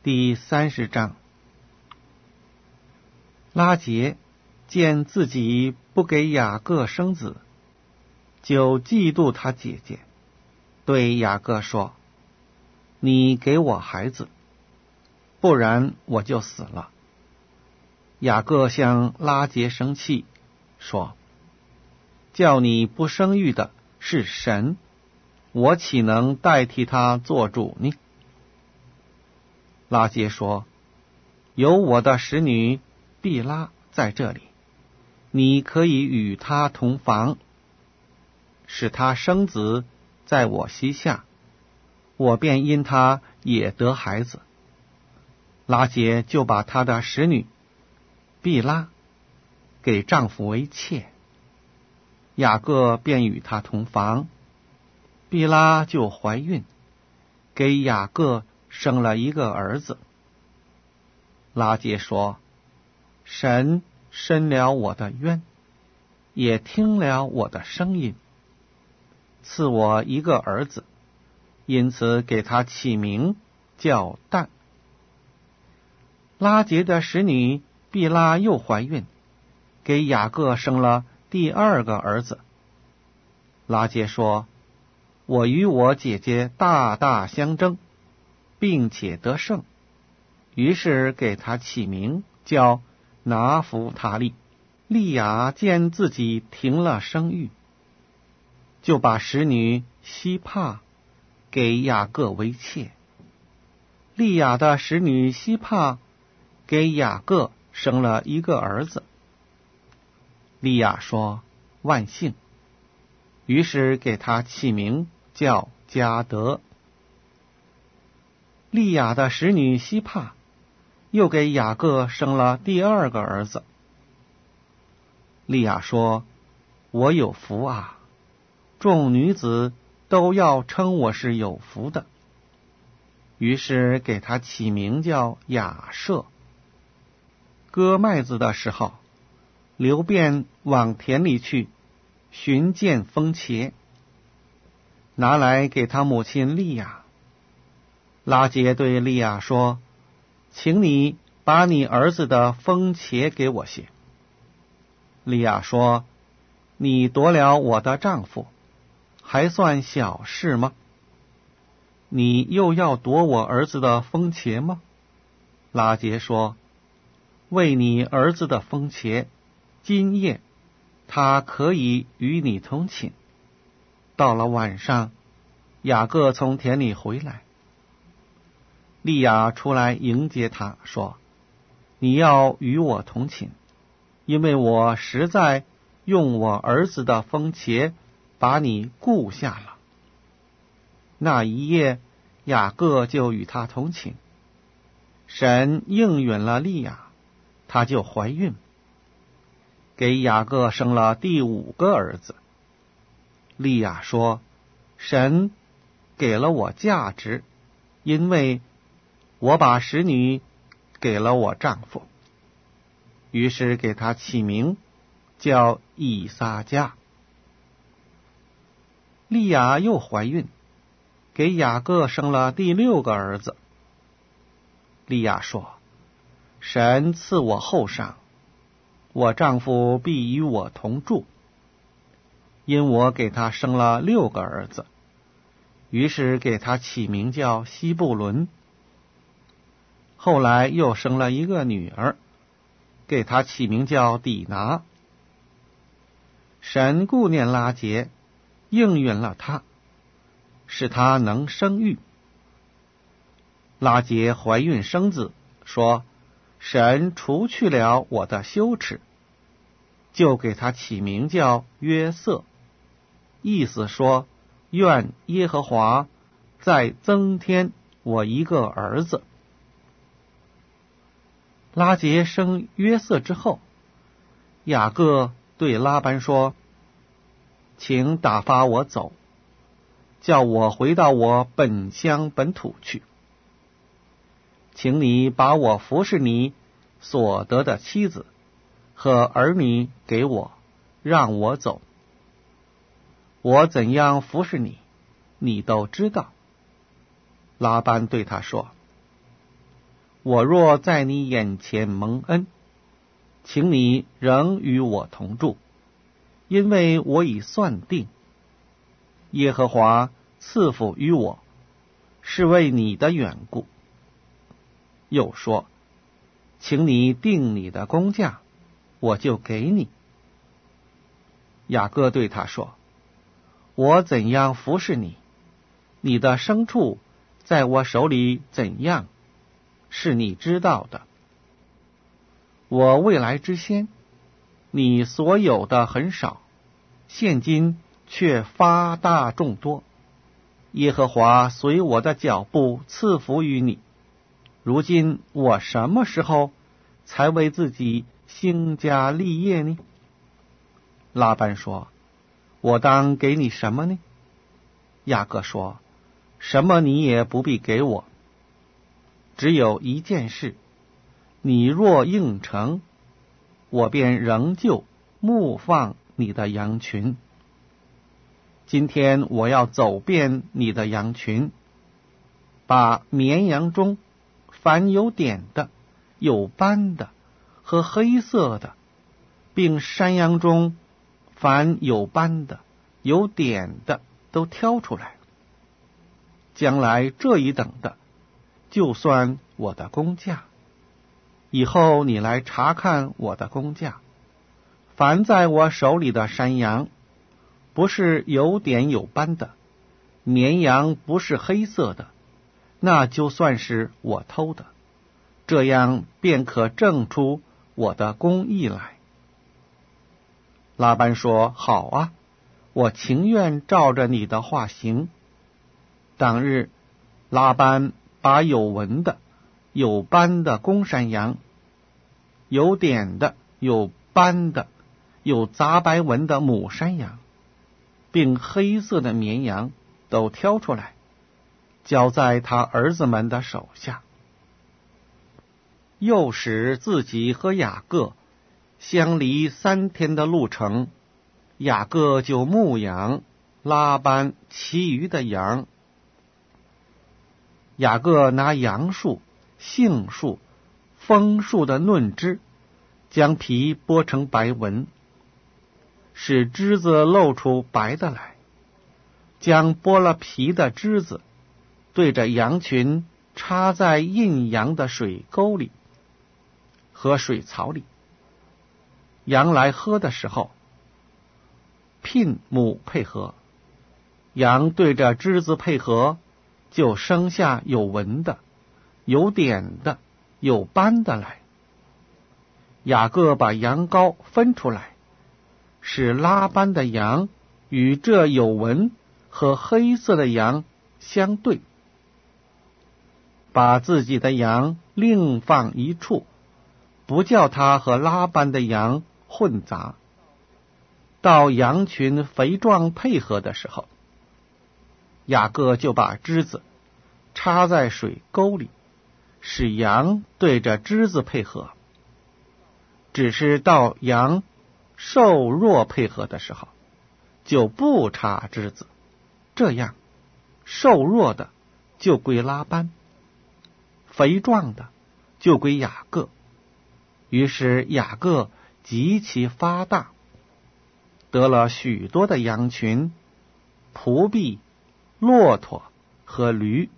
第30章。拉结见自己不给雅各生子，就嫉妒他姐姐，对雅各说：你给我孩子，不然我就死了。雅各向拉结生气，说：叫你不生育的是神，我岂能代替他做主呢？拉结说：有我的使女毕拉在这里，你可以与她同房，使她生子在我膝下，我便因她也得孩子。拉结就把她的使女毕拉给丈夫为妾，雅各便与她同房，毕拉就怀孕，给雅各生了一个儿子。拉结说：神伸了我的冤，也听了我的声音，赐我一个儿子，因此给他起名叫但。拉结的使女毕拉又怀孕，给雅各生了第2个儿子。拉结说：我与我姐姐大大相争，并且得胜，于是给他起名叫拿弗他利。利亚见自己停了生育，就把使女西帕给雅各为妾。利亚的使女西帕给雅各生了一个儿子。利亚说：万幸，于是给他起名叫迦得。利亚的使女西帕又给雅各生了第2个儿子。利亚说：我有福啊，众女子都要称我是有福的。于是给他起名叫亚舍。割麦子的时候，流便往田里去寻见风茄，拿来给他母亲利亚。拉结对利亚说：请你把你儿子的风茄给我些。利亚说：你夺了我的丈夫，还算小事吗？你又要夺我儿子的风茄吗？拉结说：为你儿子的风茄，今夜他可以与你同寝。到了晚上，雅各从田里回来，利亚出来迎接他，说：你要与我同寝，因为我实在用我儿子的风茄把你顾下了。那一夜，雅各就与他同寝。神应允了利亚，她就怀孕，给雅各生了第5个儿子。利亚说：神给了我价值，因为我把使女给了我丈夫。于是给他起名叫以撒迦。利亚又怀孕，给雅各生了第6个儿子。利亚说：神赐我后裳，我丈夫必与我同住，因我给他生了6个儿子。于是给他起名叫西布伦。后来又生了一个女儿，给他起名叫底拿。神顾念拉结，应允了他，使他能生育。拉结怀孕生子，说：神除去了我的羞耻，就给他起名叫约瑟，意思说：愿耶和华再增添我一个儿子。拉结生约瑟之后，雅各对拉班说：请打发我走，叫我回到我本乡本土去。请你把我服侍你所得的妻子和儿女给我，让我走。我怎样服侍你，你都知道。拉班对他说： 我若在你眼前蒙恩，请你仍与我同住，因为我已算定，耶和华赐福于我，是为你的缘故。又说，请你定你的工价，我就给你。雅各对他说，我怎样服侍你，你的牲畜在我手里怎样，是你知道的。我未来之先，你所有的很少，现今却发大众多。耶和华随我的脚步赐福于你。如今我什么时候才为自己兴家立业呢？拉班说，我当给你什么呢？雅各说，什么你也不必给我，只有一件事，你若应承，我便仍旧牧放你的羊群。今天我要走遍你的羊群，把绵羊中凡有点的、有斑的和黑色的，并山羊中凡有斑的、有点的都挑出来。将来这一等的，就算我的工价。以后你来查看我的工价。凡在我手里的山羊，不是有点有斑的，绵羊不是黑色的，那就算是我偷的，这样便可证出我的公义来。拉班说，好啊，我情愿照着你的话行。当日，拉班把有纹的、有斑的公山羊，有点的、有斑的、有杂白纹的母山羊，并黑色的绵羊都挑出来，交在他儿子们的手下。又使自己和雅各相离3天的路程，雅各就牧养拉班其余的羊。雅各拿杨树、杏树、枫树的嫩枝，将皮剥成白纹，使枝子露出白的来，将剥了皮的枝子对着羊群插在印羊的水沟里和水槽里。羊来喝的时候，牝母配合，羊对着枝子配合，就生下有纹的、有点的、有斑的来。雅各把羊羔分出来，使拉班的羊与这有纹和黑色的羊相对，把自己的羊另放一处，不叫他和拉班的羊混杂。到羊群肥壮配合的时候，雅各就把枝子插在水沟里，使羊对着枝子配合。只是到羊瘦弱配合的时候，就不插枝子，这样瘦弱的就归拉班，肥壮的就归雅各。于是雅各极其发大，得了许多的羊群、仆婢、骆驼和驴。